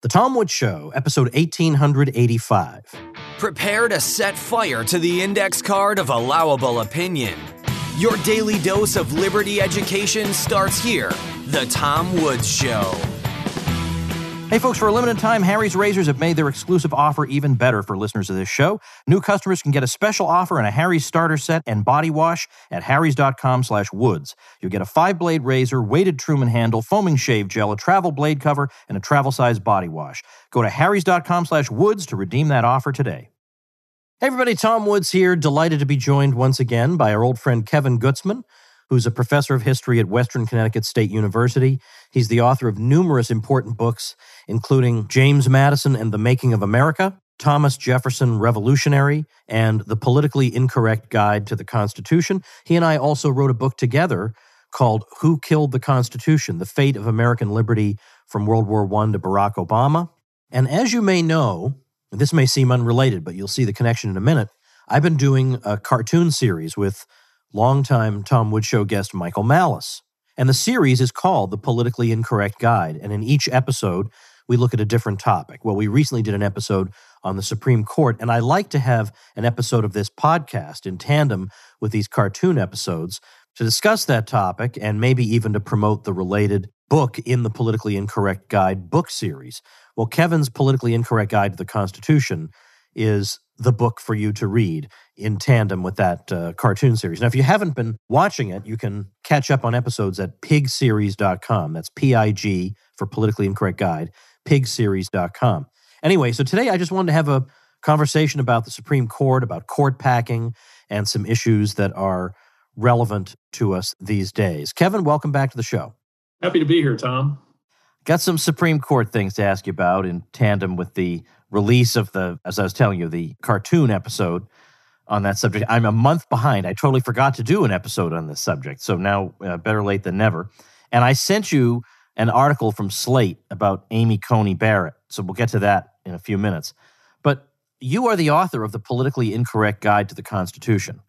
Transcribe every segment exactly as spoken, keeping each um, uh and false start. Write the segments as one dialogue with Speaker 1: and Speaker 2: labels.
Speaker 1: The Tom Woods Show, episode eighteen eighty-five.
Speaker 2: Prepare to set fire to the index card of allowable opinion. Your daily dose of liberty education starts here. The Tom Woods Show.
Speaker 1: Hey folks, for a limited time, Harry's Razors have made their exclusive offer even better for listeners of this show. New customers can get a special offer on a Harry's starter set and body wash at harrys.com slash woods. You'll get a five-blade razor, weighted Truman handle, foaming shave gel, a travel blade cover, and a travel-size body wash. Go to harrys.com slash woods to redeem that offer today. Hey everybody, Tom Woods here, delighted to be joined once again by our old friend Kevin Gutzman, who's a professor of history at Western Connecticut State University. He's the author of numerous important books, including James Madison and the Making of America, Thomas Jefferson Revolutionary, and The Politically Incorrect Guide to the Constitution. He and I also wrote a book together called Who Killed the Constitution? The Fate of American Liberty from World War One to Barack Obama. And as you may know, this may seem unrelated, but you'll see the connection in a minute, I've been doing a cartoon series with longtime Tom Woods Show guest Michael Malice. And the series is called The Politically Incorrect Guide. And in each episode, we look at a different topic. Well, we recently did an episode on the Supreme Court, and I like to have an episode of this podcast in tandem with these cartoon episodes to discuss that topic and maybe even to promote the related book in the Politically Incorrect Guide book series. Well, Kevin's Politically Incorrect Guide to the Constitution is the book for you to read in tandem with that uh, cartoon series. Now, if you haven't been watching it, you can catch up on episodes at pig series dot com. That's P I G for Politically Incorrect Guide, pig series dot com. Anyway, so today I just wanted to have a conversation about the Supreme Court, about court packing, and some issues that are relevant to us these days. Kevin, welcome back to the show.
Speaker 3: Happy to be here, Tom.
Speaker 1: Got some Supreme Court things to ask you about in tandem with the release of the, as I was telling you, the cartoon episode on that subject. I'm a month behind. I totally forgot to do an episode on this subject, so now uh, better late than never. And I sent you an article from Slate about Amy Coney Barrett, so we'll get to that in a few minutes. But you are the author of The Politically Incorrect Guide to the Constitution.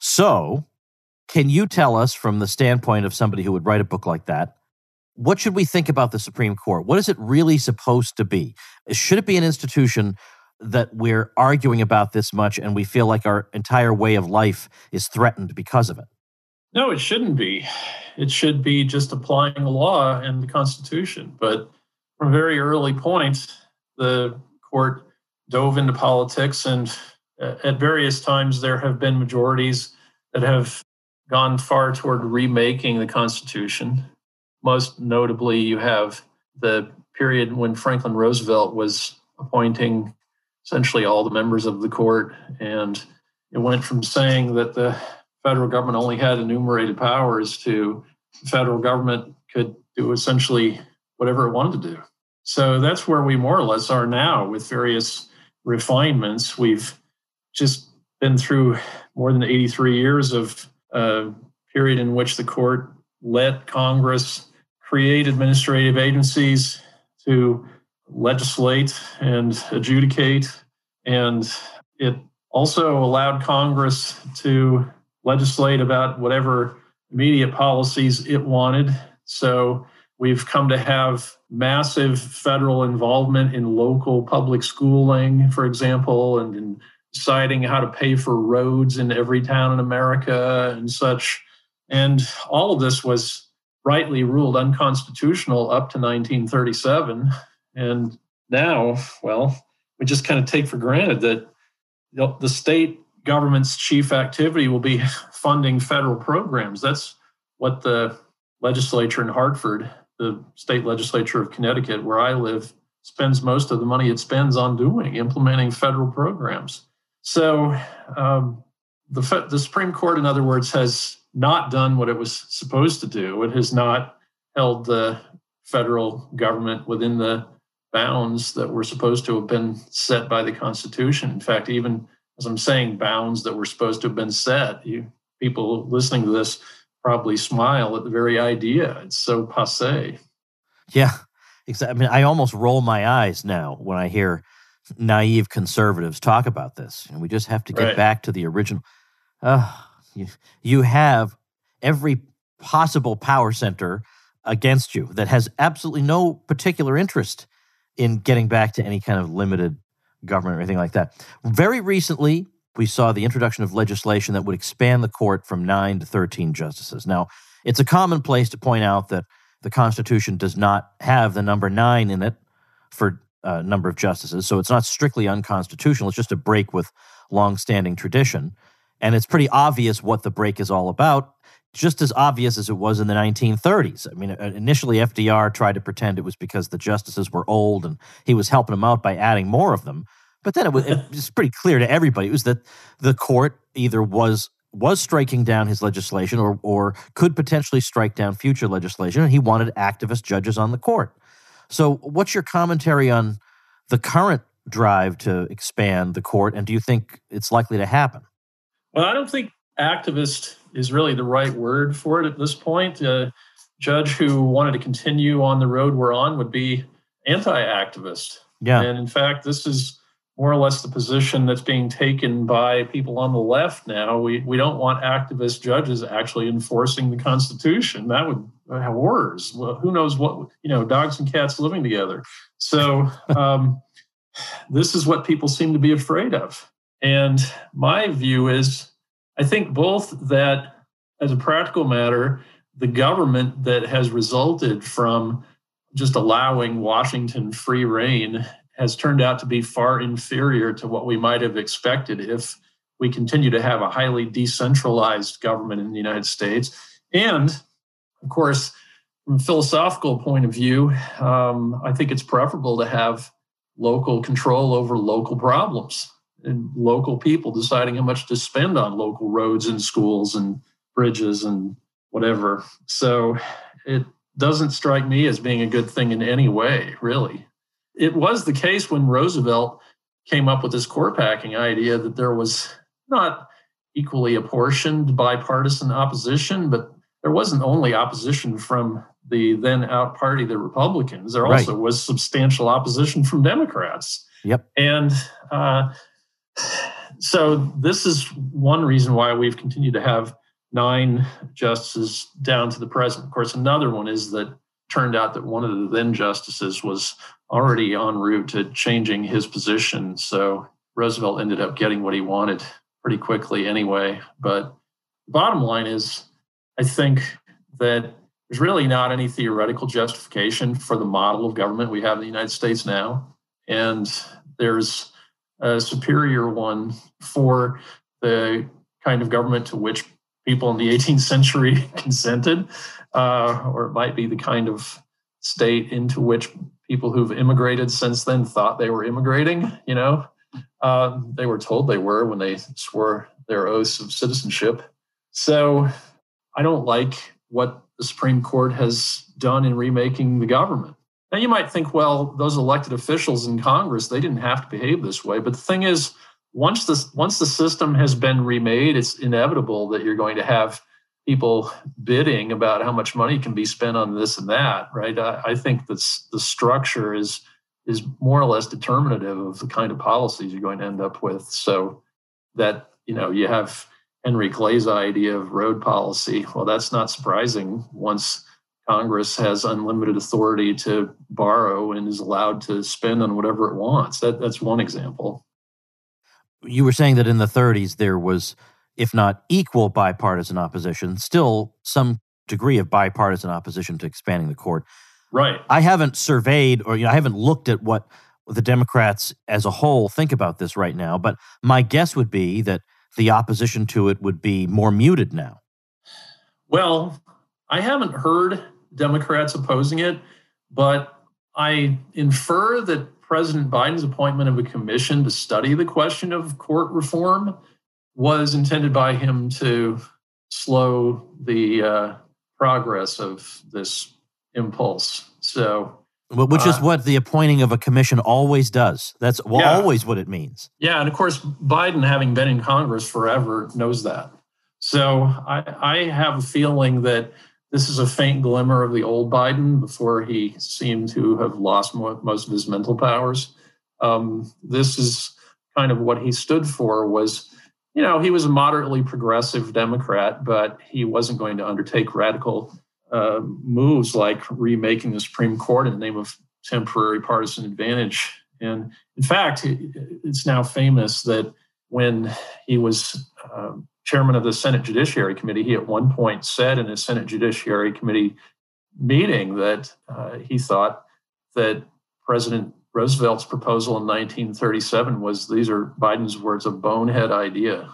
Speaker 1: So can you tell us, from the standpoint of somebody who would write a book like that, what should we think about the Supreme Court? What is it really supposed to be? Should it be an institution that we're arguing about this much and we feel like our entire way of life is threatened because of it?
Speaker 3: No, it shouldn't be. It should be just applying the law and the Constitution. But from a very early point, the court dove into politics, and at various times there have been majorities that have gone far toward remaking the Constitution. Most notably, you have the period when Franklin Roosevelt was appointing essentially all the members of the court, and it went from saying that the federal government only had enumerated powers to the federal government could do essentially whatever it wanted to do. So that's where we more or less are now with various refinements. We've just been through more than eighty-three years of a period in which the court let Congress create administrative agencies to legislate and adjudicate. And it also allowed Congress to legislate about whatever immediate policies it wanted. So we've come to have massive federal involvement in local public schooling, for example, and in deciding how to pay for roads in every town in America and such. And all of this was rightly ruled unconstitutional up to nineteen thirty-seven. And now, well, we just kind of take for granted that the state government's chief activity will be funding federal programs. That's what the legislature in Hartford, the state legislature of Connecticut, where I live, spends most of the money it spends on doing, implementing federal programs. So um, the, the Supreme Court, in other words, has not done what it was supposed to do. It has not held the federal government within the bounds that were supposed to have been set by the Constitution. In fact, even as I'm saying bounds that were supposed to have been set, you people listening to this probably smile at the very idea. It's so passé.
Speaker 1: Yeah, exactly. I mean, I almost roll my eyes now when I hear naive conservatives talk about this. And we just have to get
Speaker 3: Right.
Speaker 1: back to the original. Uh, you, you have every possible power center against you that has absolutely no particular interest in getting back to any kind of limited government or anything like that. Very recently, we saw the introduction of legislation that would expand the court from nine to thirteen justices. Now, it's a commonplace to point out that the Constitution does not have the number nine in it for a number of justices, so it's not strictly unconstitutional. It's just a break with longstanding tradition. And it's pretty obvious what the break is all about, just as obvious as it was in the nineteen thirties. I mean, initially F D R tried to pretend it was because the justices were old and he was helping them out by adding more of them. But then it was, it was pretty clear to everybody. It was that the court either was was striking down his legislation or or could potentially strike down future legislation, and he wanted activist judges on the court. So what's your commentary on the current drive to expand the court, and do you think it's likely to happen?
Speaker 3: Well, I don't think activist is really the right word for it at this point. A judge who wanted to continue on the road we're on would be anti-activist.
Speaker 1: Yeah.
Speaker 3: And in fact, this is more or less the position that's being taken by people on the left now. We we don't want activist judges actually enforcing the Constitution. That would have horrors. Well, who knows what, you know, dogs and cats living together. So um, this is what people seem to be afraid of. And my view is, I think both that, as a practical matter, the government that has resulted from just allowing Washington free rein has turned out to be far inferior to what we might have expected if we continue to have a highly decentralized government in the United States. And, of course, from a philosophical point of view, um, I think it's preferable to have local control over local problems and local people deciding how much to spend on local roads and schools and bridges and whatever. So it doesn't strike me as being a good thing in any way, really. It was the case when Roosevelt came up with this court packing idea that there was not equally apportioned bipartisan opposition, but there wasn't only opposition from the then out party, the Republicans. There also right. was substantial opposition from Democrats.
Speaker 1: Yep.
Speaker 3: And uh, so this is one reason why we've continued to have nine justices down to the present. Of course, another one is that it turned out that one of the then justices was already en route to changing his position. So Roosevelt ended up getting what he wanted pretty quickly anyway. But the bottom line is, I think that there's really not any theoretical justification for the model of government we have in the United States now. And there's a superior one for the kind of government to which people in the eighteenth century consented, uh, or it might be the kind of state into which people who've immigrated since then thought they were immigrating. You know, uh, they were told they were when they swore their oaths of citizenship. So I don't like what the Supreme Court has done in remaking the government. Now, you might think, well, those elected officials in Congress, they didn't have to behave this way. But the thing is, once this, once the system has been remade, it's inevitable that you're going to have people bidding about how much money can be spent on this and that, right? I, I think that the structure is, is more or less determinative of the kind of policies you're going to end up with. So that, you know, you have Henry Clay's idea of road policy. Well, that's not surprising once Congress has unlimited authority to borrow and is allowed to spend on whatever it wants. That, that's one example.
Speaker 1: You were saying that in the thirties there was, if not equal bipartisan opposition, still some degree of bipartisan opposition to expanding the court.
Speaker 3: Right.
Speaker 1: I haven't surveyed or you know, I haven't looked at what the Democrats as a whole think about this right now, but my guess would be that the opposition to it would be more muted now.
Speaker 3: Well, I haven't heard Democrats opposing it, but I infer that President Biden's appointment of a commission to study the question of court reform was intended by him to slow the uh, progress of this impulse. So,
Speaker 1: which is
Speaker 3: uh,
Speaker 1: what the appointing of a commission always does. That's well,
Speaker 3: yeah.
Speaker 1: always what it means.
Speaker 3: Yeah, and of course, Biden, having been in Congress forever, knows that. So I, I have a feeling that this is a faint glimmer of the old Biden before he seemed to have lost mo- most of his mental powers. Um, this is kind of what he stood for was, you know, he was a moderately progressive Democrat, but he wasn't going to undertake radical uh, moves like remaking the Supreme Court in the name of temporary partisan advantage. And in fact, it's now famous that when he was um, chairman of the Senate Judiciary Committee, he at one point said in a Senate Judiciary Committee meeting that uh, he thought that President Roosevelt's proposal in nineteen thirty-seven was, these are Biden's words, a bonehead idea.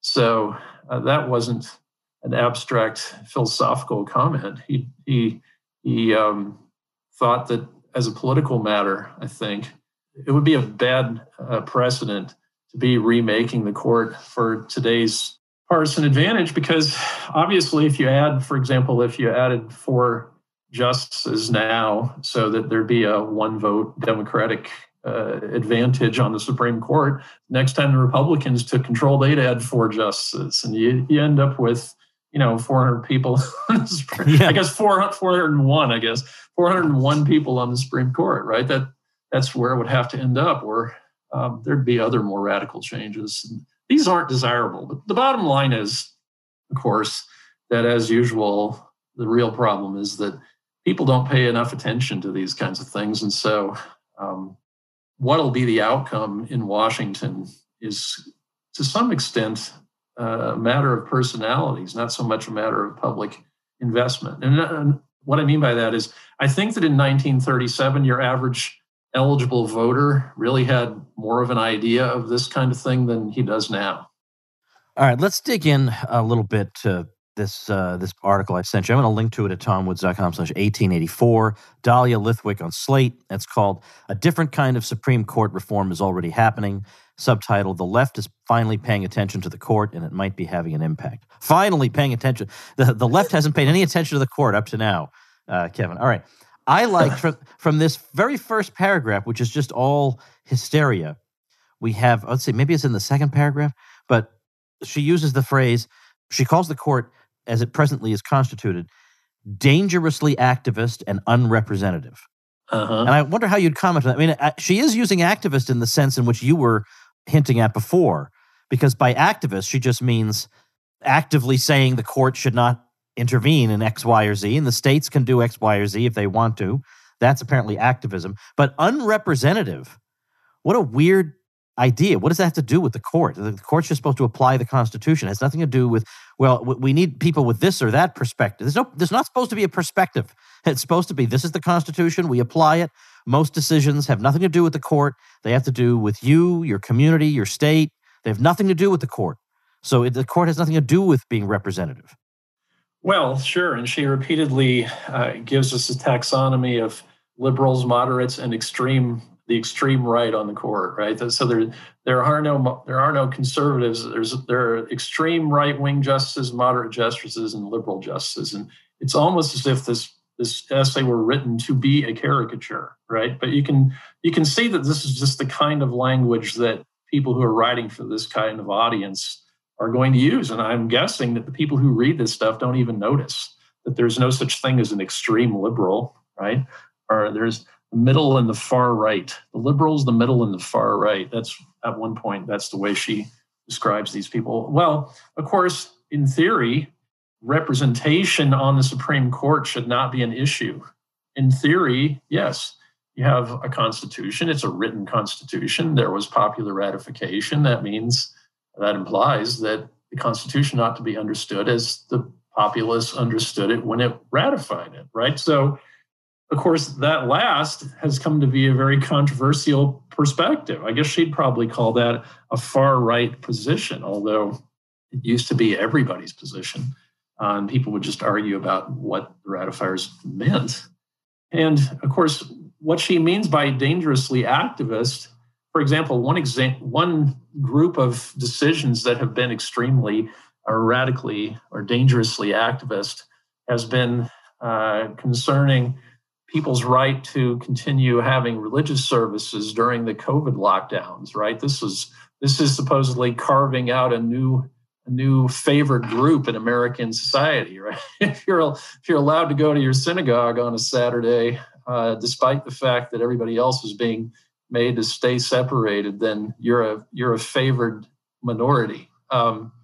Speaker 3: So uh, that wasn't an abstract philosophical comment. He he he um, thought that as a political matter, I think it would be a bad uh, precedent to be remaking the court for today's partisan advantage, because obviously, if you add, for example, if you added four justices now, so that there'd be a one-vote Democratic uh, advantage on the Supreme Court, next time the Republicans took control, they'd add four justices, and you you end up with, you know, four hundred people. yeah. I guess four, four hundred one, I guess, four hundred one people on the Supreme Court, right? That That's where it would have to end up, or um, there'd be other more radical changes. And these aren't desirable. But the bottom line is, of course, that as usual, the real problem is that people don't pay enough attention to these kinds of things. And so um, what'll be the outcome in Washington is, to some extent, uh, a matter of personalities, not so much a matter of public investment. And, and what I mean by that is, I think that in nineteen thirty-seven, your average eligible voter really had more of an idea of this kind of thing than he does now.
Speaker 1: All right, let's dig in a little bit to this uh, this article I sent you. I'm going to link to it at tomwoods.com slash 1884. Dahlia Lithwick on Slate. It's called A Different Kind of Supreme Court Reform is Already Happening. Subtitle, The Left is Finally Paying Attention to the Court, and it might be having an impact. Finally paying attention. The, the left hasn't paid any attention to the court up to now, uh, Kevin. All right. I like from, from this very first paragraph, which is just all hysteria, we have, let's see, maybe it's in the second paragraph, but she uses the phrase, she calls the court, as it presently is constituted, dangerously activist and unrepresentative. Uh-huh. And I wonder how you'd comment on that. I mean, she is using activist in the sense in which you were hinting at before, because by activist, she just means actively saying the court should not intervene in X, Y, or Z, and the states can do X, Y, or Z if they want to. That's apparently activism. But unrepresentative, what a weird idea. What does that have to do with the court? The court's just supposed to apply the Constitution. It has nothing to do with, well, we need people with this or that perspective. There's no, there's not supposed to be a perspective. It's supposed to be, this is the Constitution, we apply it. Most decisions have nothing to do with the court. They have to do with you, your community, your state. They have nothing to do with the court. So it, the court has nothing to do with being representative.
Speaker 3: Well, sure. And she repeatedly uh, gives us a taxonomy of liberals, moderates, and extreme, the extreme right on the court, right? So there, there are no, there are no conservatives. There's, there are extreme right-wing justices, moderate justices, and liberal justices. And it's almost as if this, this essay were written to be a caricature, right? But you can, you can see that this is just the kind of language that people who are writing for this kind of audience are going to use. And I'm guessing that the people who read this stuff don't even notice that there's no such thing as an extreme liberal, right? Or there's the middle and the far right. The liberals, the middle, and the far right. That's at one point, that's the way she describes these people. Well, of course, in theory, representation on the Supreme Court should not be an issue. In theory, yes, you have a constitution. It's a written constitution. There was popular ratification. That means That implies that the Constitution ought to be understood as the populace understood it when it ratified it, right? So, of course, that last has come to be a very controversial perspective. I guess she'd probably call that a far-right position, although it used to be everybody's position. Uh, and people would just argue about what the ratifiers meant. And, of course, what she means by dangerously activist, for example, one exa- one group of decisions that have been extremely or radically or dangerously activist has been uh, concerning people's right to continue having religious services during the COVID lockdowns, right? This is this is supposedly carving out a new a new favored group in American society, right? If you're if you're allowed to go to your synagogue on a Saturday, uh, despite the fact that everybody else is being made to stay separated, then you're a you're a favored minority. Um,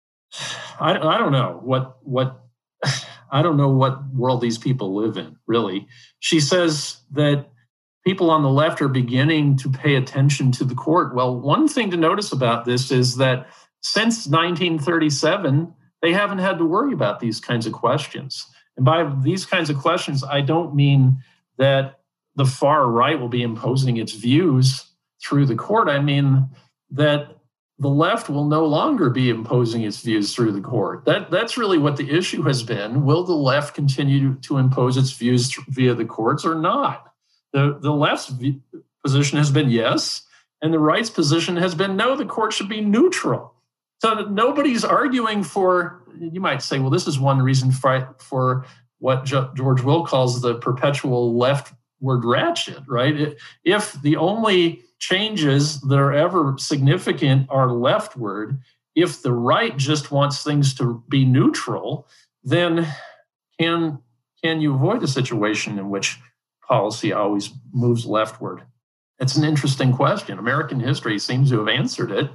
Speaker 3: I I don't know what what I don't know what world these people live in, really. She says that people on the left are beginning to pay attention to the court. Well, one thing to notice about this is that since nineteen thirty-seven, they haven't had to worry about these kinds of questions. And by these kinds of questions, I don't mean that the far right will be imposing its views through the court. I mean that the left will no longer be imposing its views through the court. That, that's really what the issue has been. Will the left continue to impose its views via the courts or not? The, the left's position has been yes, and the right's position has been no, the court should be neutral. So nobody's arguing for, you might say, well, this is one reason for, for what George Will calls the perpetual leftward ratchet, right? If the only changes that are ever significant are leftward, if the right just wants things to be neutral, then can, can you avoid a situation in which policy always moves leftward? It's an interesting question. American history seems to have answered it.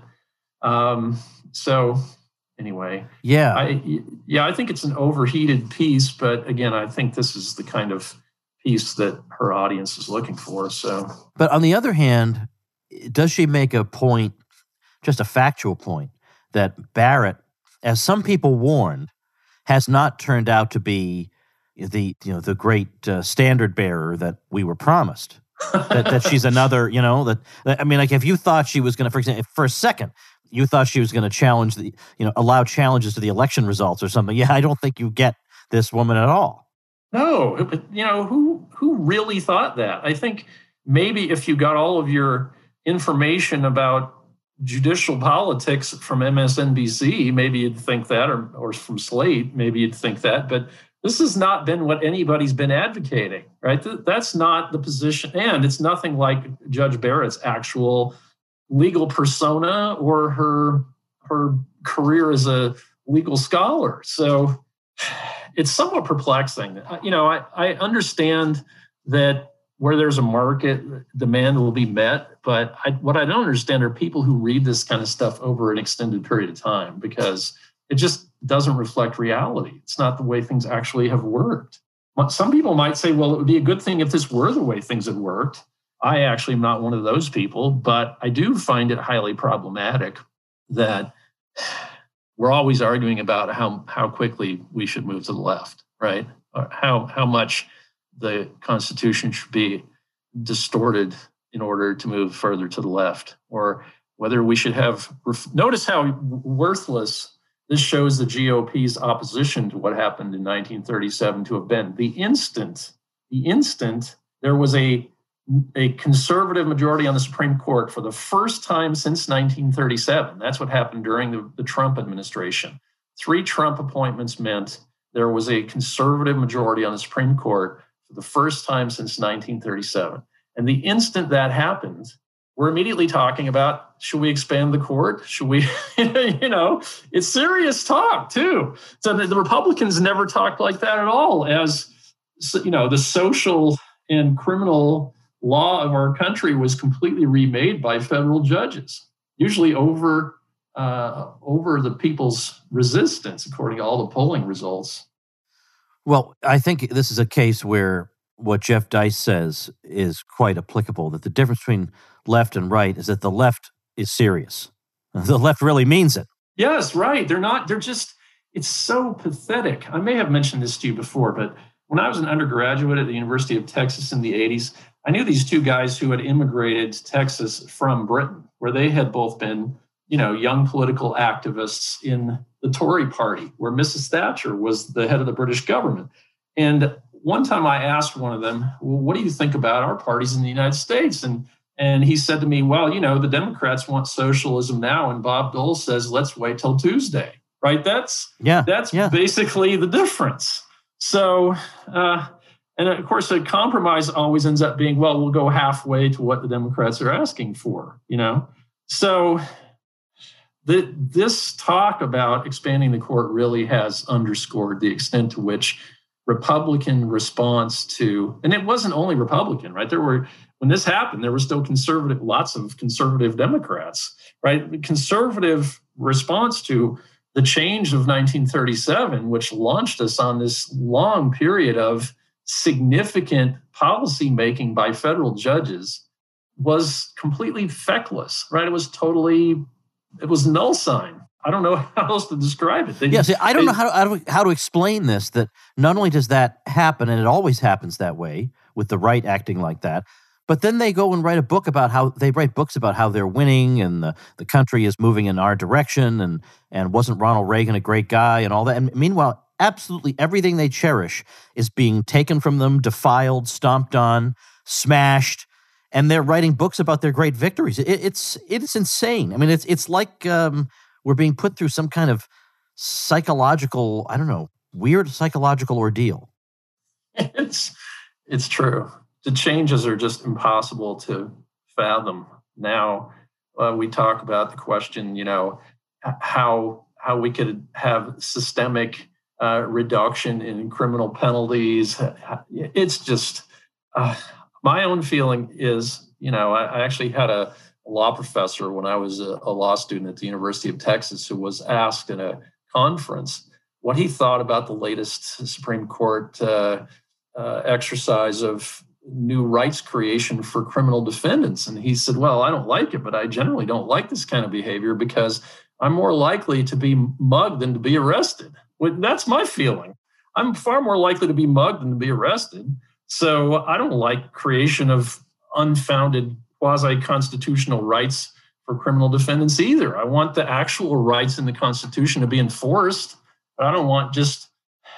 Speaker 3: Um, so anyway,
Speaker 1: yeah,
Speaker 3: I, yeah, I think it's an overheated piece, but again, I think this is the kind of piece that her audience is looking for. So,
Speaker 1: but on the other hand, does she make a point, just a factual point, that Barrett, as some people warned, has not turned out to be the you know the great uh, standard bearer that we were promised? that, that she's another, you know, that, that I mean, like if you thought she was going to, for example, for a second, you thought she was going to challenge the, you know, allow challenges to the election results or something. Yeah, I don't think you get this woman at all.
Speaker 3: No, but you know, who who really thought that? I think maybe if you got all of your information about judicial politics from M S N B C, maybe you'd think that, or or from Slate, maybe you'd think that, but this has not been what anybody's been advocating, right? That's not the position, and it's nothing like Judge Barrett's actual legal persona or her her career as a legal scholar. So it's somewhat perplexing. You know, I, I understand that where there's a market, demand will be met, but I, what I don't understand are people who read this kind of stuff over an extended period of time, because it just doesn't reflect reality. It's not the way things actually have worked. Some people might say, well, it would be a good thing if this were the way things had worked. I actually am not one of those people, but I do find it highly problematic that we're always arguing about how, how quickly we should move to the left, right? Or how, how much the Constitution should be distorted in order to move further to the left, or whether we should have, notice how worthless this shows the G O P's opposition to what happened in nineteen thirty-seven to have been. The instant, the instant there was a, a conservative majority on the Supreme Court for the first time since nineteen thirty-seven. That's what happened during the, the Trump administration. Three Trump appointments meant there was a conservative majority on the Supreme Court for the first time since nineteen thirty-seven. And the instant that happened, we're immediately talking about, should we expand the court? Should we, you know, it's serious talk too. So the, the Republicans never talked like that at all, as, you know, the social and criminal law of our country was completely remade by federal judges, usually over, uh, over the people's resistance, according to all the polling results.
Speaker 1: Well, I think this is a case where what Jeff Deist says is quite applicable, that the difference between left and right is that the left is serious. The left really means it.
Speaker 3: Yes, right. They're not, they're just, it's so pathetic. I may have mentioned this to you before, but when I was an undergraduate at the University of Texas in the eighties, I knew these two guys who had immigrated to Texas from Britain, where they had both been, you know, young political activists in the Tory party, where Missus Thatcher was the head of the British government. And one time I asked one of them, well, what do you think about our parties in the United States? And and he said to me, well, you know, the Democrats want socialism now, and Bob Dole says, let's wait till Tuesday, right? That's
Speaker 1: yeah,
Speaker 3: that's
Speaker 1: yeah.
Speaker 3: basically the difference. So, uh, and of course, a compromise always ends up being, well, we'll go halfway to what the Democrats are asking for, you know? So the, this talk about expanding the court really has underscored the extent to which Republican response to, and it wasn't only Republican, right? There were, when this happened, there were still conservative, lots of conservative Democrats, right? The conservative response to the change of nineteen thirty-seven, which launched us on this long period of significant policy making by federal judges was completely feckless, right? It was totally, it was null sign. I don't know how else to describe it. They,
Speaker 1: yeah, see, I don't
Speaker 3: they,
Speaker 1: know how to, how to how to explain this, that not only does that happen, and it always happens that way, with the right acting like that, but then they go and write a book about how, they write books about how they're winning and the, the country is moving in our direction, and, and wasn't Ronald Reagan a great guy and all that. And meanwhile, absolutely everything they cherish is being taken from them, defiled, stomped on, smashed, and they're writing books about their great victories. It, it's it's insane. I mean, it's it's like um, we're being put through some kind of psychological, I don't know, weird psychological ordeal.
Speaker 3: It's it's true. The changes are just impossible to fathom. Now uh, we talk about the question, you know, how how we could have systemic uh, reduction in criminal penalties. It's just uh, my own feeling is, you know, I, I actually had a law professor when I was a, a law student at the University of Texas who was asked in a conference what he thought about the latest Supreme Court uh, uh, exercise of new rights creation for criminal defendants. And he said, well, I don't like it, but I generally don't like this kind of behavior because I'm more likely to be mugged than to be arrested. Well, that's my feeling. I'm far more likely to be mugged than to be arrested. So I don't like creation of unfounded quasi-constitutional rights for criminal defendants either. I want the actual rights in the Constitution to be enforced. But I don't want just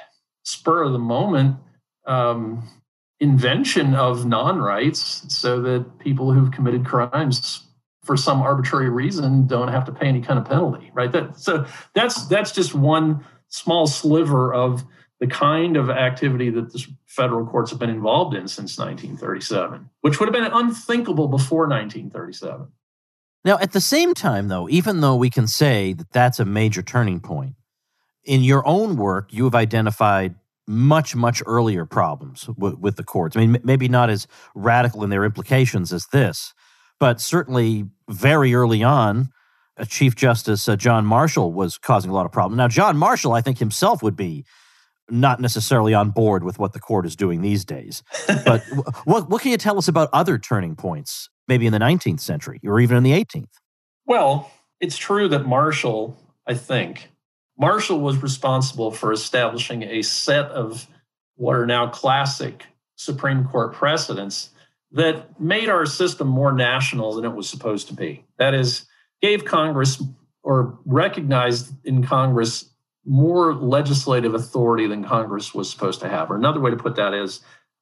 Speaker 3: spur of the moment um, invention of non-rights so that people who've committed crimes for some arbitrary reason don't have to pay any kind of penalty, right? That, so that's that's just one small sliver of the kind of activity that the federal courts have been involved in since nineteen thirty-seven, which would have been unthinkable before nineteen thirty-seven.
Speaker 1: Now, at the same time, though, even though we can say that that's a major turning point, in your own work, you have identified much, much earlier problems w- with the courts. I mean, m- maybe not as radical in their implications as this, but certainly very early on, uh, Chief Justice uh, John Marshall was causing a lot of problems. Now, John Marshall, I think himself would be not necessarily on board with what the court is doing these days. But w- what what can you tell us about other turning points, maybe in the nineteenth century or even in the eighteenth?
Speaker 3: Well, it's true that Marshall, I think, Marshall was responsible for establishing a set of what are now classic Supreme Court precedents that made our system more national than it was supposed to be. That is, gave Congress or recognized in Congress more legislative authority than Congress was supposed to have. Or another way to put that is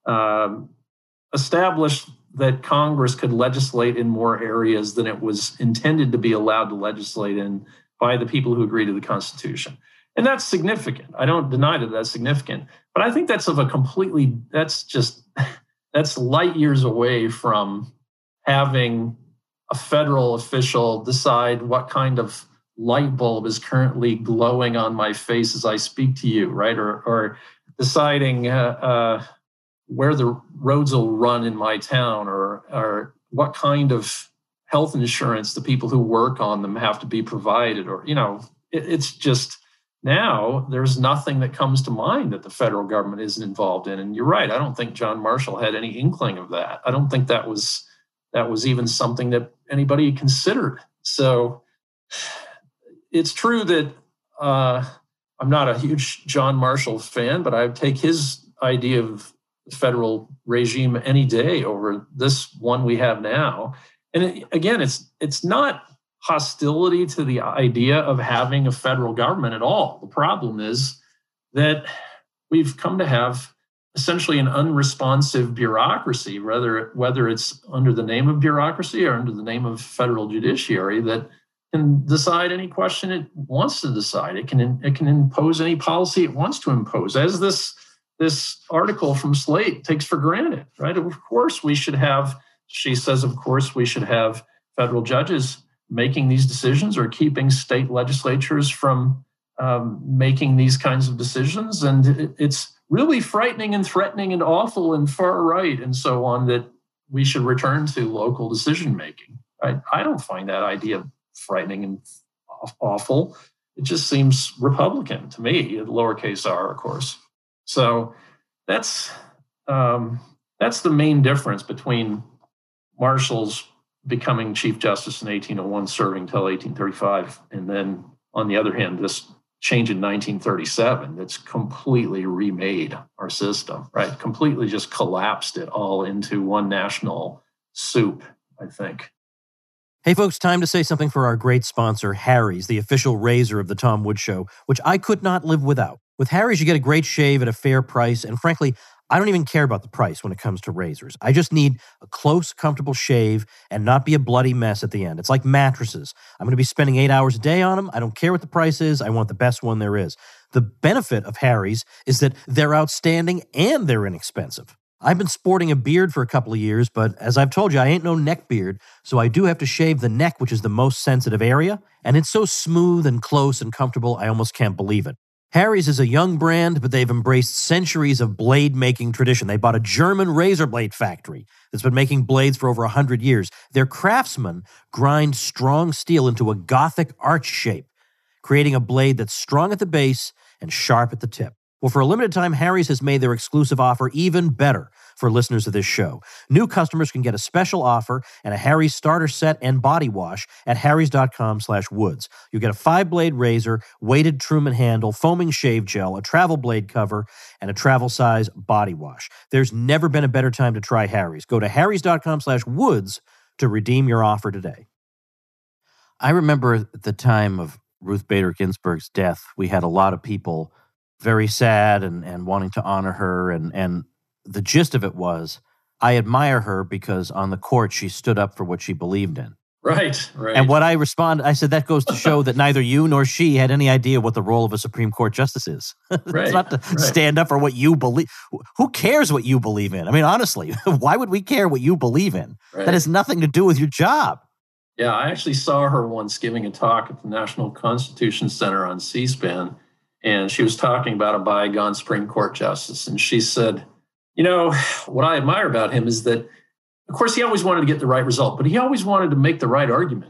Speaker 3: um, established that Congress could legislate in more areas than it was intended to be allowed to legislate in by the people who agree to the Constitution. And that's significant. I don't deny that that's significant, but I think that's of a completely, that's just, that's light years away from having a federal official decide what kind of light bulb is currently glowing on my face as I speak to you, right? Or, or deciding uh, uh, where the roads will run in my town, or, or what kind of health insurance the people who work on them have to be provided, or, you know, it, it's just now there's nothing that comes to mind that the federal government isn't involved in. And you're right. I don't think John Marshall had any inkling of that. I don't think that was, that was even something that anybody considered. So it's true that uh, I'm not a huge John Marshall fan, but I take his idea of the federal regime any day over this one we have now. And it, again, it's it's not hostility to the idea of having a federal government at all. The problem is that we've come to have essentially an unresponsive bureaucracy, whether whether it's under the name of bureaucracy or under the name of federal judiciary, that can decide any question it wants to decide. It can it can impose any policy it wants to impose, as this this article from Slate takes for granted, right? Of course, we should have. She says, of course, we should have federal judges making these decisions or keeping state legislatures from um, making these kinds of decisions. And it, it's really frightening and threatening and awful and far right and so on that we should return to local decision making. I, I don't find that idea frightening and awful. It just seems Republican to me, lowercase r, of course. So that's um, that's the main difference between Marshall's becoming Chief Justice in eighteen oh one, serving until eighteen thirty-five, and then on the other hand, this change in nineteen thirty-seven that's completely remade our system, right? Completely just collapsed it all into one national soup, I think.
Speaker 1: Hey, folks, time to say something for our great sponsor, Harry's, the official razor of the Tom Woods Show, which I could not live without. With Harry's, you get a great shave at a fair price, and frankly, I don't even care about the price when it comes to razors. I just need a close, comfortable shave and not be a bloody mess at the end. It's like mattresses. I'm going to be spending eight hours a day on them. I don't care what the price is. I want the best one there is. The benefit of Harry's is that they're outstanding and they're inexpensive. I've been sporting a beard for a couple of years, but as I've told you, I ain't no neck beard, so I do have to shave the neck, which is the most sensitive area, and it's so smooth and close and comfortable, I almost can't believe it. Harry's is a young brand, but they've embraced centuries of blade-making tradition. They bought a German razor blade factory that's been making blades for over one hundred years. Their craftsmen grind strong steel into a Gothic arch shape, creating a blade that's strong at the base and sharp at the tip. Well, for a limited time, Harry's has made their exclusive offer even better for listeners of this show. New customers can get a special offer and a Harry's starter set and body wash at harrys.com slash woods. You get a five-blade razor, weighted Truman handle, foaming shave gel, a travel blade cover, and a travel-size body wash. There's never been a better time to try Harry's. Go to harrys.com slash woods to redeem your offer today. I remember at the time of Ruth Bader Ginsburg's death, we had a lot of people very sad and, and wanting to honor her. And, and the gist of it was, I admire her because on the court, she stood up for what she believed in.
Speaker 3: Right, right.
Speaker 1: And what I responded, I said, that goes to show that neither you nor she had any idea what the role of a Supreme Court justice is.
Speaker 3: Right,
Speaker 1: it's not to
Speaker 3: right.
Speaker 1: stand up for what you believe. Who cares what you believe in? I mean, honestly, why would we care what you believe in?
Speaker 3: Right.
Speaker 1: That has nothing to do with your job.
Speaker 3: Yeah, I actually saw her once giving a talk at the National Constitution Center on C-SPAN. And she was talking about a bygone Supreme Court justice. And she said, you know, what I admire about him is that, of course, he always wanted to get the right result, but he always wanted to make the right argument.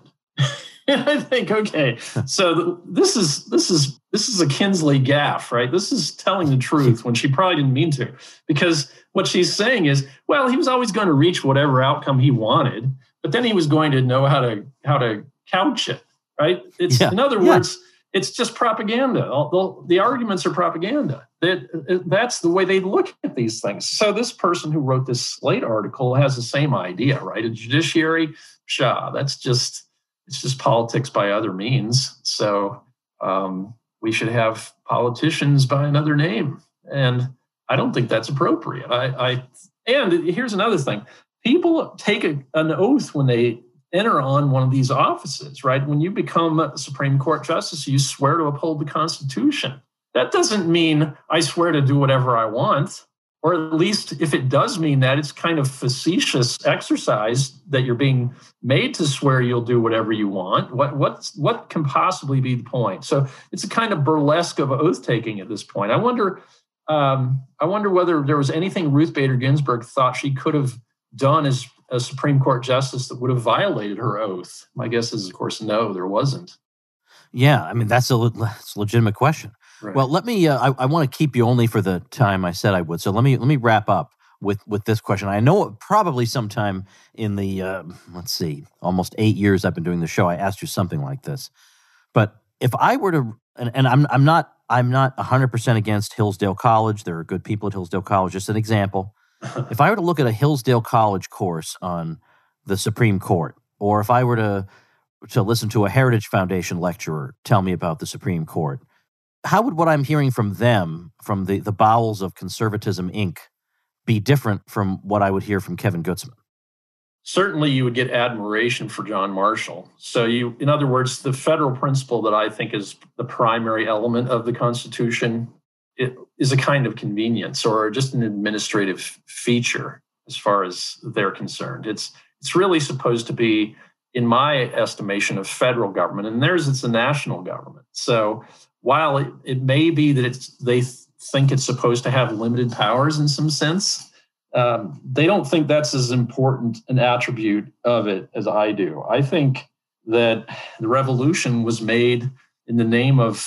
Speaker 3: And I think, okay, so this is this is this is a Kinsley gaffe, right? This is telling the truth when she probably didn't mean to. Because what she's saying is, well, he was always going to reach whatever outcome he wanted, but then he was going to know how to how to couch it, right? It's
Speaker 1: yeah.
Speaker 3: in other
Speaker 1: yeah.
Speaker 3: words, it's just propaganda. The, the arguments are propaganda. That, that's the way they look at these things. So this person who wrote this Slate article has the same idea, right? A judiciary, pshaw, that's just, it's just politics by other means. So um, we should have politicians by another name. And I don't think that's appropriate. I, I and here's another thing. People take a, an oath when they enter on one of these offices, right? When you become a Supreme Court justice, you swear to uphold the Constitution. That doesn't mean I swear to do whatever I want, or at least if it does mean that, it's kind of facetious exercise that you're being made to swear you'll do whatever you want. What what what can possibly be the point? So it's a kind of burlesque of oath taking at this point. I wonder, um, I wonder whether there was anything Ruth Bader Ginsburg thought she could have done as a Supreme Court justice that would have violated her oath. My guess is, of course, no, there wasn't.
Speaker 1: Yeah, I mean, that's a, le- that's a legitimate question.
Speaker 3: Right.
Speaker 1: Well, let me, uh, I, I want to keep you only for the time I said I would. So let me let me wrap up with, with this question. I know probably sometime in the, uh, let's see, almost eight years I've been doing the show, I asked you something like this. But if I were to, and, and I'm I'm not I'm not one hundred percent against Hillsdale College. There are good people at Hillsdale College, just an example. If I were to look at a Hillsdale College course on the Supreme Court, or if I were to to listen to a Heritage Foundation lecturer tell me about the Supreme Court, how would what I'm hearing from them, from the, the bowels of Conservatism, Incorporated, be different from what I would hear from Kevin Gutzman?
Speaker 3: Certainly you would get admiration for John Marshall. So you, in other words, the federal principle that I think is the primary element of the Constitution, it is a kind of convenience or just an administrative feature as far as they're concerned. It's it's really supposed to be, in my estimation, of federal government, and theirs it's a national government. So while it, it may be that it's they th- think it's supposed to have limited powers in some sense, um, they don't think that's as important an attribute of it as I do. I think that the revolution was made in the name of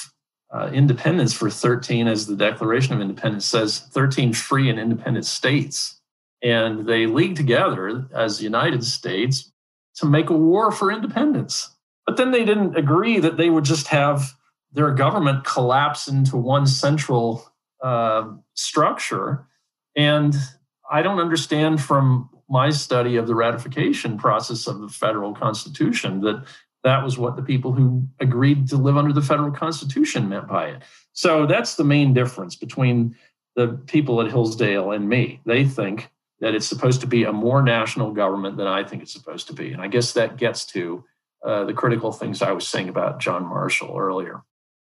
Speaker 3: uh, independence for thirteen, as the Declaration of Independence says, thirteen free and independent states. And they leagued together as United States to make a war for independence. But then they didn't agree that they would just have their government collapse into one central uh, structure. And I don't understand from my study of the ratification process of the federal Constitution that that was what the people who agreed to live under the federal Constitution meant by it. So that's the main difference between the people at Hillsdale and me. They think that it's supposed to be a more national government than I think it's supposed to be. And I guess that gets to uh, the critical things I was saying about John Marshall earlier.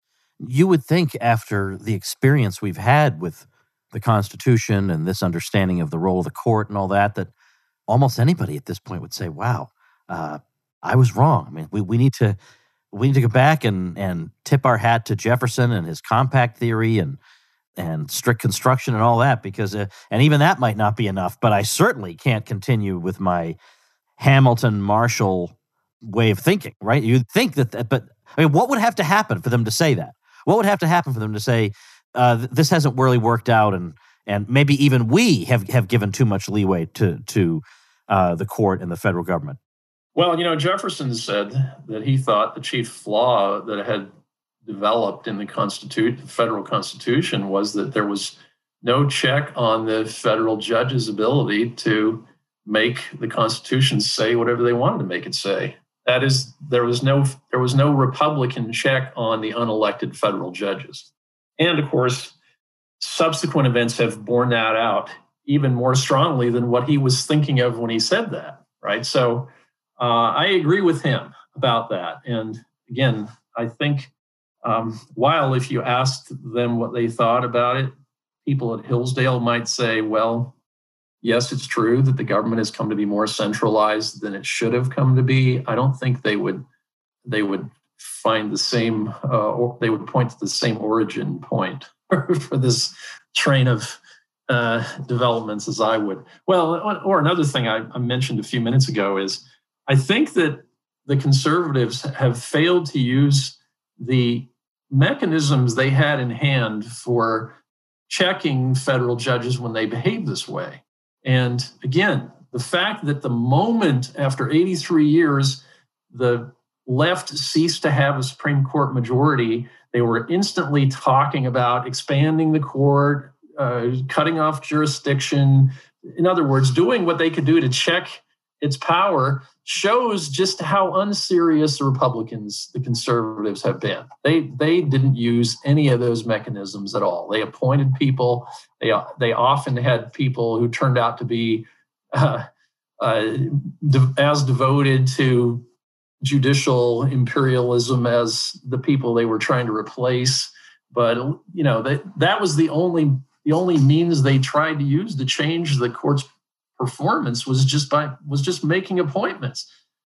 Speaker 1: You would think after the experience we've had with the Constitution and this understanding of the role of the court and all that, that almost anybody at this point would say, wow, uh, I was wrong. I mean, we, we need to we need to go back and, and tip our hat to Jefferson and his compact theory and and strict construction and all that, because uh, and even that might not be enough. But I certainly can't continue with my Hamilton Marshall way of thinking. Right? You'd think that, that, but I mean, what would have to happen for them to say that? What would have to happen for them to say uh, this hasn't really worked out, and and maybe even we have, have given too much leeway to to uh, the court and the federal government?
Speaker 3: Well, you know, Jefferson said that he thought the chief flaw that had developed in the Constitution, federal Constitution, was that there was no check on the federal judge's ability to make the Constitution say whatever they wanted to make it say. That is, there was no there was no Republican check on the unelected federal judges. And of course, subsequent events have borne that out even more strongly than what he was thinking of when he said that, right? So uh, I agree with him about that. And again, I think um, while if you asked them what they thought about it, people at Hillsdale might say, well, yes, it's true that the government has come to be more centralized than it should have come to be. I don't think they would they would find the same, uh, or they would point to the same origin point for this train of uh, developments as I would. Well, or another thing I, I mentioned a few minutes ago is I think that the conservatives have failed to use the mechanisms they had in hand for checking federal judges when they behave this way. And again, the fact that the moment after eighty-three years, the left ceased to have a Supreme Court majority, they were instantly talking about expanding the court, uh, cutting off jurisdiction. In other words, doing what they could do to check its power shows just how unserious the Republicans, the conservatives, have been. They they didn't use any of those mechanisms at all. They appointed people. They they often had people who turned out to be uh, uh, de- as devoted to judicial imperialism as the people they were trying to replace. But you know that that was the only the only means they tried to use to change the court's performance was just by was just making appointments.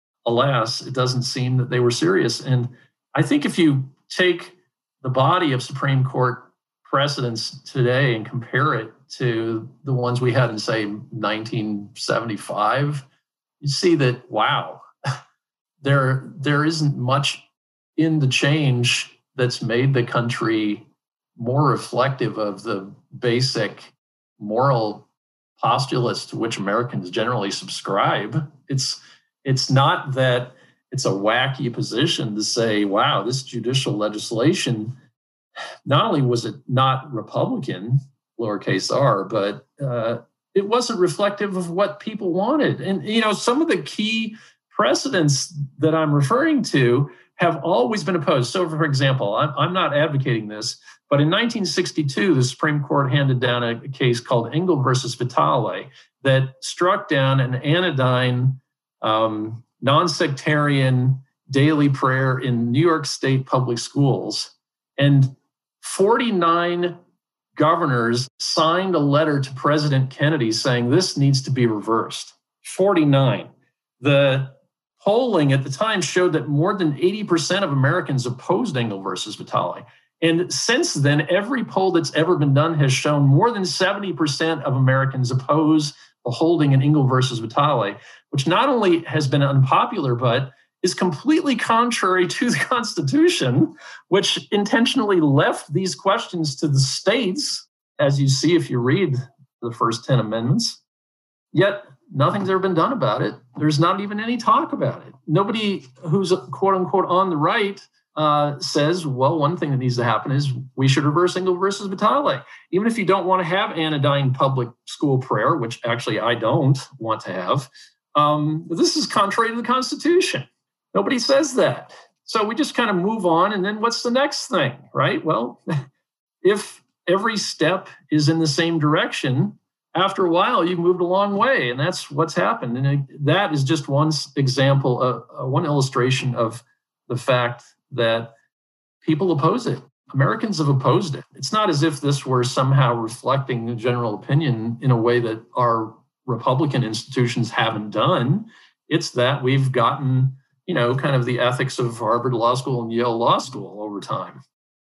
Speaker 3: Alas, it doesn't seem that they were serious. And I think if you take the body of Supreme Court precedents today and compare it to the ones we had in, say, nineteen seventy-five, you see that, wow, there there isn't much in the change that's made the country more reflective of the basic moral postulates to which Americans generally subscribe. It's it's not that it's a wacky position to say, wow, this judicial legislation, not only was it not Republican, lowercase r, but uh, it wasn't reflective of what people wanted. And, you know, some of the key precedents that I'm referring to have always been opposed. So, for example, I'm, I'm not advocating this, but in nineteen sixty-two, the Supreme Court handed down a, a case called Engel versus Vitale that struck down an anodyne, um, non-sectarian daily prayer in New York State public schools. And forty-nine governors signed a letter to President Kennedy saying this needs to be reversed. forty-nine. The polling at the time showed that more than eighty percent of Americans opposed Engel versus Vitale. And since then, every poll that's ever been done has shown more than seventy percent of Americans oppose the holding in Engel versus Vitale, which not only has been unpopular, but is completely contrary to the Constitution, which intentionally left these questions to the states, as you see if you read the first ten amendments. Yet nothing's ever been done about it. There's not even any talk about it. Nobody who's quote unquote on the right uh, says, well, one thing that needs to happen is we should reverse Ingle versus Vitale. Even if you don't want to have anodyne public school prayer, which actually I don't want to have, um, this is contrary to the Constitution. Nobody says that. So we just kind of move on. And then what's the next thing, right? Well, if every step is in the same direction, after a while, you've moved a long way. And that's what's happened. And that is just one example, uh, one illustration of the fact that people oppose it. Americans have opposed it. It's not as if this were somehow reflecting the general opinion in a way that our Republican institutions haven't done. It's that we've gotten, you know, kind of the ethics of Harvard Law School and Yale Law School over time.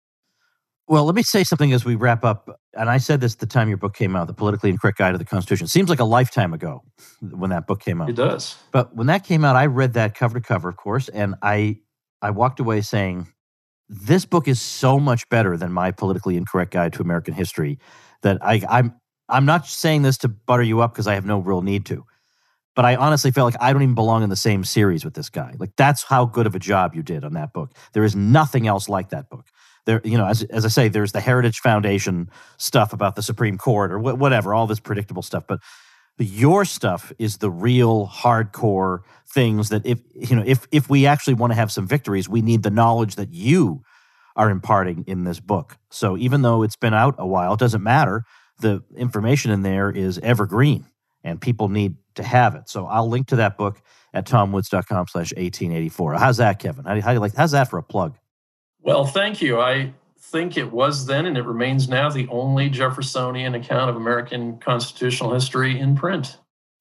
Speaker 1: Well, let me say something as we wrap up. And I said this at the time your book came out, The Politically Incorrect Guide to the Constitution. It seems like a lifetime ago when that book came out.
Speaker 3: It does.
Speaker 1: But when that came out, I read that cover to cover, of course, and I I walked away saying, this book is so much better than my Politically Incorrect Guide to American History that I, I'm I'm not saying this to butter you up because I have no real need to. But I honestly felt like I don't even belong in the same series with this guy. Like, that's how good of a job you did on that book. There is nothing else like that book. There, you know, as as I say, there's the Heritage Foundation stuff about the Supreme Court or wh- whatever, all this predictable stuff. But your stuff is the real hardcore things that if you know if if we actually want to have some victories, we need the knowledge that you are imparting in this book. So even though it's been out a while, it doesn't matter. The information in there is evergreen, and people need to have it. So I'll link to that book at tomwoods.com slash 1884. How's that, Kevin? How do you, how do you like? How's that for a plug?
Speaker 3: Well, thank you. I think it was then, and it remains now, the only Jeffersonian account of American constitutional history in print.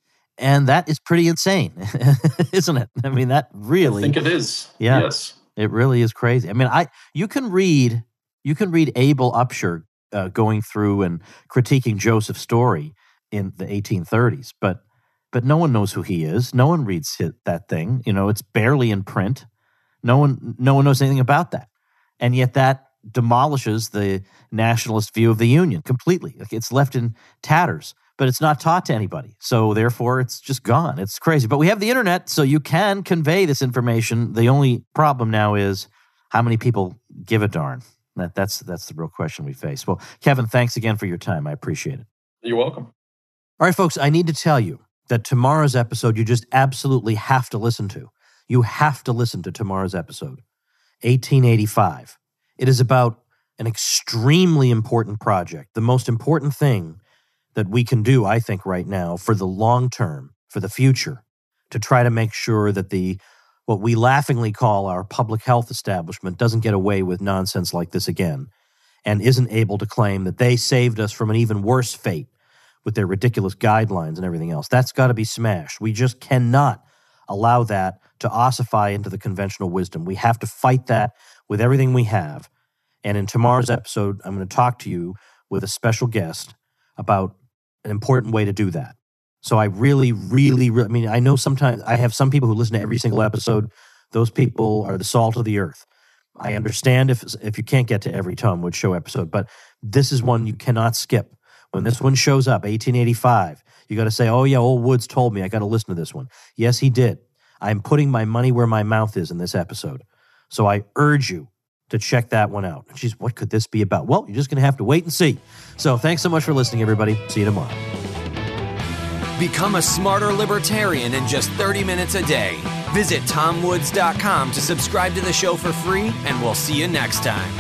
Speaker 1: And that is pretty insane, isn't it? I mean, that really...
Speaker 3: I think it is.
Speaker 1: Yeah,
Speaker 3: yes.
Speaker 1: It really is crazy. I mean, I you can read you can read Abel Upshur uh, going through and critiquing Joseph's story in the eighteen thirties, but but no one knows who he is. No one reads his, that thing. You know, it's barely in print. No one no one knows anything about that. And yet that demolishes the nationalist view of the Union completely. Like, it's left in tatters, but it's not taught to anybody. So therefore, it's just gone. It's crazy. But we have the internet, so you can convey this information. The only problem now is how many people give a darn. That, that's, that's the real question we face. Well, Kevin, thanks again for your time. I appreciate it.
Speaker 3: You're welcome.
Speaker 1: All right, folks, I need to tell you that tomorrow's episode you just absolutely have to listen to. You have to listen to tomorrow's episode. eighteen eighty-five. It is about an extremely important project, the most important thing that we can do, I think, right now for the long term, for the future, to try to make sure that the what we laughingly call our public health establishment doesn't get away with nonsense like this again and isn't able to claim that they saved us from an even worse fate with their ridiculous guidelines and everything else. That's got to be smashed. We just cannot allow that to ossify into the conventional wisdom. We have to fight that with everything we have. And in tomorrow's episode, I'm going to talk to you with a special guest about an important way to do that. So I really, really, really, I mean, I know sometimes I have some people who listen to every single episode. Those people are the salt of the earth. I understand if if you can't get to every Tom Woods Show episode, but this is one you cannot skip. When this one shows up, eighteen eighty-five, you got to say, oh yeah, old Woods told me I got to listen to this one. Yes, he did. I'm putting my money where my mouth is in this episode. So I urge you to check that one out. Geez, what could this be about? Well, you're just going to have to wait and see. So thanks so much for listening, everybody. See you tomorrow.
Speaker 2: Become a smarter libertarian in just thirty minutes a day. Visit tom woods dot com to subscribe to the show for free, and we'll see you next time.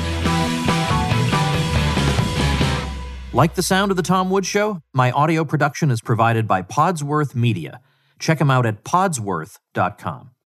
Speaker 1: Like the sound of The Tom Woods Show? My audio production is provided by Podsworth Media. Check them out at podsworth dot com.